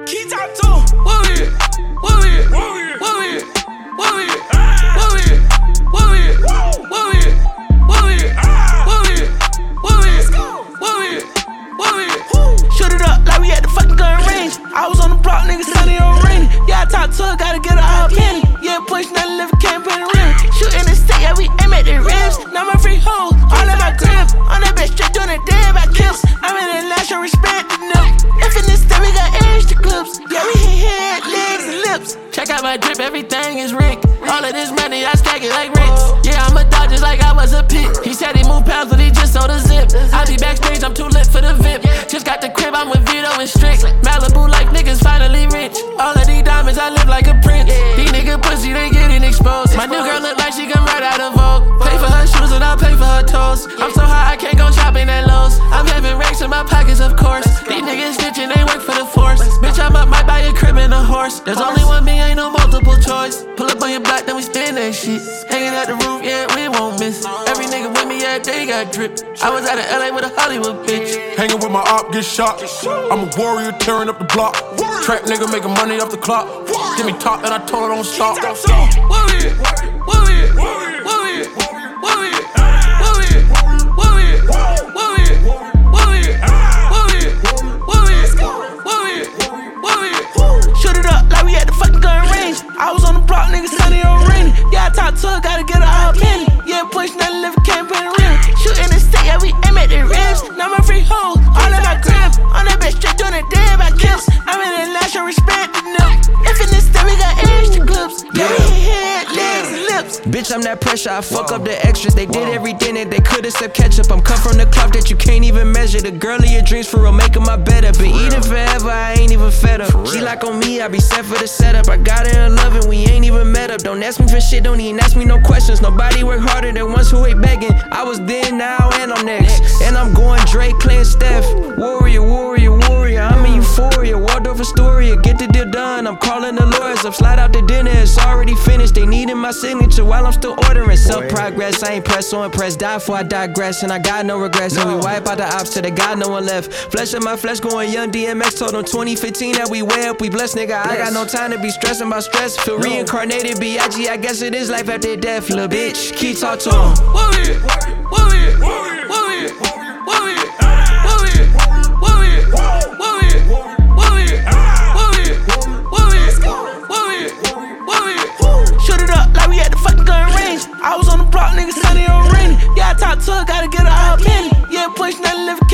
Key top two. What we it? What we it? What we it? What we it? What we it? What we it? What we it? What we it? What we it? What we it? What we it? What we it? What we it? Shoot it up like we at the fucking gun range. I was on the block, nigga, sunny or rainy. Yeah, I talk to her, gotta get her all penny. Yeah, push nothing, live, can't put it rim. Shooting the stick, yeah, we aim at the ribs. Now my free hoes, all in my crib. On that bitch, straight doing it dead by kills. I'm in the lash, show respect the nip. If in this step, we got extra clips. Yeah, we hit head, legs, and lips. Check out my drip, everything is Rick. All of this money, I stack it like Ritz. Yeah, I'm a dog just like I was a pit. He said he moved pounds, but he just sold a zip. I be backstage, I'm too lit for the VIP. Just got the crib, I'm with Vito and Strick. Malibu like niggas finally rich. All of these diamonds, I live like a prince. These nigga pussy, they getting exposed. My new girl look like she come right out of Vogue. Pay for her shoes and I'll pay for her toes. I'm so high, I can't go shopping at Lowe's. I'm having racks in my pockets, of course. These niggas snitching, they work for the force. Bitch, I'm up, might buy a crib and a horse. There's only one me, ain't no multiple choice. Pull up on your block, then we spin that shit. Hanging at the roof, yeah, we won't miss. Every nigga with me, yeah, they got drip. I was out of LA with a Hollywood bitch. Hanging with my op, get shot. I'm a warrior, tearing up the block. Trap nigga making money off the clock. Give me top and I told her don't stop. What we it? What we it? What we it? What we it? What we it? What we it? What we it? What we it? What we it? What we it? What we it? What we it? Shoot it up like we at the fucking gun range. I was on the block, nigga, sunny or rainy. Yeah, I talk to her, gotta get her all penny. Yeah, push nothing, live, can't put it rim. Shooting the stick, yeah, we aim at the ribs. Now my free hoes, all in my crib. On that bitch, straight doing it dead by kills. I'm in the lash, show respect the nip. If in this step, we got extra clips. Yeah, we hit head, legs, and lips. Bitch, I'm that pressure, I fuck up the extras. They did everything that they could except ketchup. I'm cut from the cloth that you can't even measure. The girl of your dreams for real, making my better. Been eating forever, I ain't even fed up. She like on me, I be set for the setup. I got her in love and we ain't even met up. Don't ask me for shit, don't even ask me no questions. Nobody work harder than ones who ain't begging. I was then, now, and I'm next. And I'm going Drake, Clay, and Steph. Warrior, warrior, warrior. I'm in euphoria, Waldorf Astoria. Get the deal done, I'm calling the lawyers up. Slide out to dinner, it's already finished. They needing my signature while I'm still ordering. Self-progress, I ain't pressed or impressed. Die before I digress, and I got no regrets. And we wipe out the ops till they got no one left. Flesh of my flesh going young DMX. Told them 2015 that we way up, we blessed, nigga. I got no time to be stressing about stress. Feel reincarnated, B.I.G. I guess it is life after death, little bitch. Keep talk to him. What we it? What we it? What we it? What we it? What we it? What we it? What we it? What we it? What we it? What we it? What we it? What we it? Shoot it up like we at the fucking gun range. I was on the block, nigga, sunny or rainy. Yeah, I talk to her, gotta get her all penny. Yeah, push nothing, live,